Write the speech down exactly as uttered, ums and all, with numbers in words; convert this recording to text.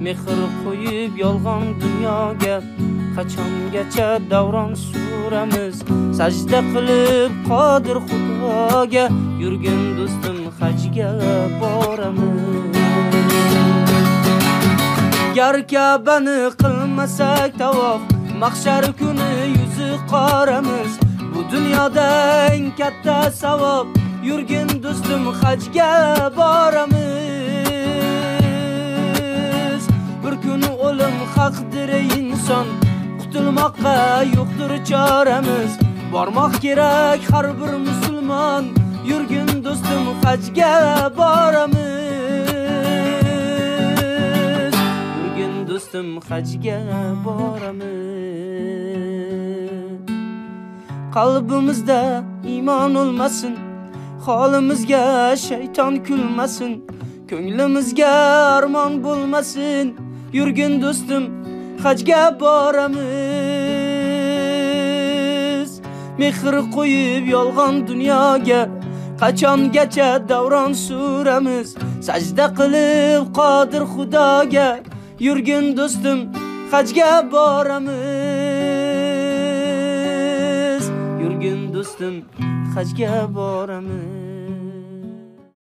mehr qo'yib yolg'on dunyoga qachongacha davron suramiz sajda qilib qodir Xudoga yurgin do'stim hajga boramiz gar Ka'bani qilmasak tavof mahshar kuni yuzi qoramiz bu dunyoda eng katta savob yurgin do'stim hajga boramiz bir kuni o'lim haqdir inson qutulmoqqa yo'qdir choramiz bormoq kerak har bir musulmon yurgin do'stim hajga boramiz yurgin do'stim hajga boramiz qalbimizda iymon o'lmasin holimizga shayton kulmasin ko'nglimizga armon bo'lmasin yurgin do'stim hajga boramiz mehr qo'yib yolg'on dunyoga qachongacha davron suramiz sajda qilib qodir Xudoga yurgin do'stim hajga boramiz yurgin do'stim hajga boramiz